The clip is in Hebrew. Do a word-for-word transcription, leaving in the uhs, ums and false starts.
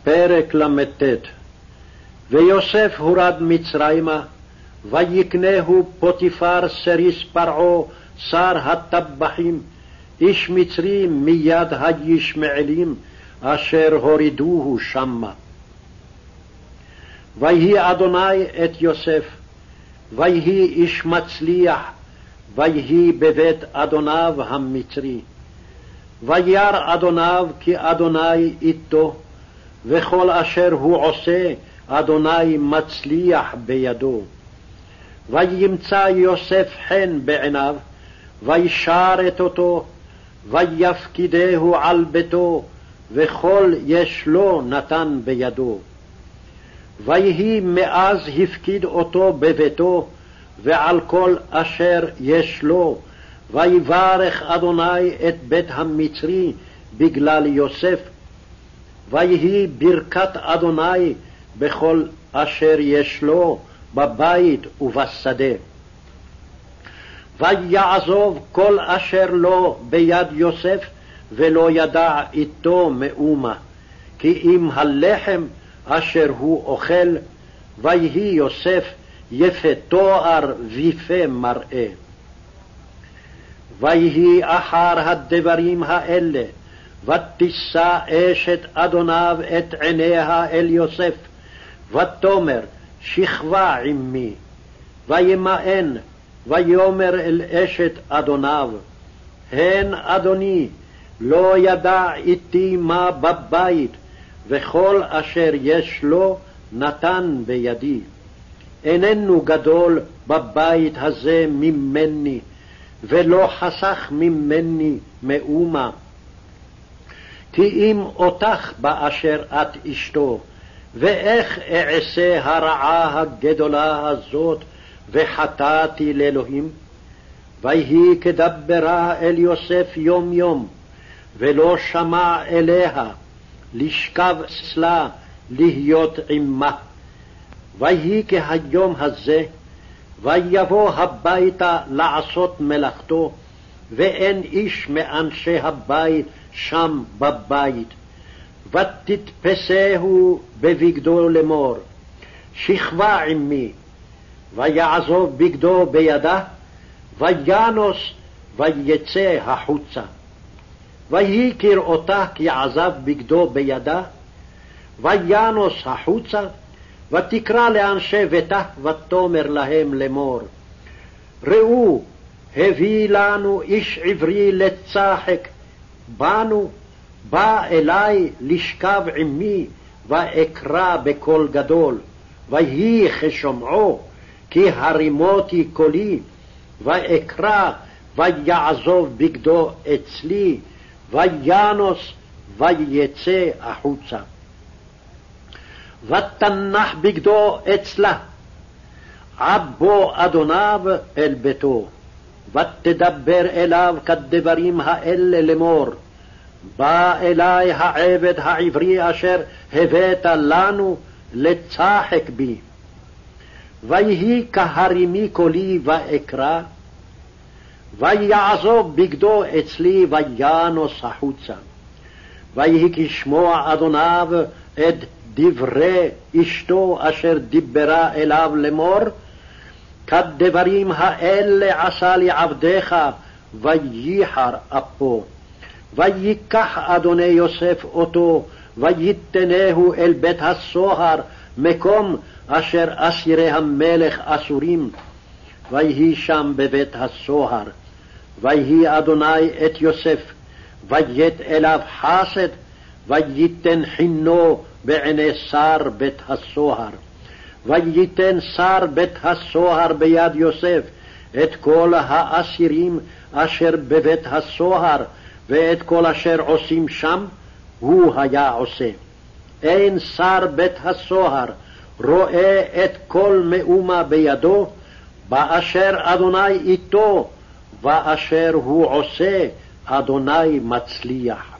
פרק למ"ט. ויוסף הורד מצרימה, ויקנהו פוטיפר סריס פרעה, שר הטבחים, איש מצרי מיד הישמעאלים, אשר הורידוהו שמה. ויהי אדוני את יוסף, ויהי איש מצליח, ויהי בבית אדוניו המצרי. וירא אדוניו כי אדוני איתו, וכל אשר הוא עושה אדוני מצליח בידו. וימצא יוסף חן בעיניו, וישרת אותו, ויפקידהו על ביתו, וכל יש לו נתן בידו. ויהי מאז הפקיד אותו בביתו, ועל כל אשר יש לו, ויברך אדוני את בית המצרי בגלל יוסף, ויהי ברכת אדוני בכל אשר יש לו בבית ובשדה. ויעזוב כל אשר לו ביד יוסף, ולא ידע איתו מאומה, כי אם הלחם אשר הוא אוכל, ויהי יוסף יפה תואר ויפה מראה. ויהי אחר הדברים האלה, ותישא אשת אדוניו את עיניה אל יוסף, ותאמר שכבה עמי. וימאן, ויאמר אל אשת אדוניו, הן אדוני, לא ידע איתי מה בבית, וכל אשר יש לו נתן בידי. איננו גדול בבית הזה ממני, ולא חסך ממני מאומה. כי אם אותך באשר את אשתו, ואיך אעשה הרעה הגדולה הזאת, וחטאתי לאלוהים? ויהי כדברה אל יוסף יום יום, ולא שמע אליה, לשכב אצלה, להיות עמה. ויהי כהיום הזה, ויבוא הביתה לעשות מלאכתו, ואין איש מאנשי הבית שם בבית. ותתפסהו בבגדו לאמור, שכבה עמי. ויעזוב בגדו בידה, וינוס ויצא החוצה. ויהי כראותה כי עזב בגדו בידה, וינוס החוצה, ותקרא לאנשי ביתה, ותאמר להם לאמור, ראו, הביא לנו איש עברי לצחק, באנו, בא אלי לשכב עמי, ואקרא בקול גדול. ויהי כשומעו, כי הרימותי קולי, ואקרא, ויעזוב בגדו אצלי, וינוס ויצא החוצה. ותנח בגדו אצלה, עבו אדוניו אל ביתו, ותדבר אליו כדברים האלה לאמור, בא אלי העבד העברי אשר הבאת לנו לצחק בי. ויהי כהרימי קולי ואקרא, ויעזוב בגדו אצלי, וינוס החוצה. ויהי כשמוע אדוניו את דברי אשתו אשר דיברה אליו לאמור, כדברים האלה עשה לי עבדך, וייחר אפו. ויקח אדוני יוסף אותו, ויתנהו אל בית הסוהר, מקום אשר אסירי המלך אסורים. ויהי שם בבית הסוהר. ויהי אדוני את יוסף, וית אליו חסד, וייתן חינו בעיני שר בית הסוהר. וייתן שר בית הסוהר ביד יוסף את כל האסירים אשר בבית הסוהר, ואת כל אשר עושים שם הוא היה עושה. אין שר בית הסוהר רואה את כל מאומה בידו, באשר אדוני איתו, ואשר הוא עושה אדוני מצליח.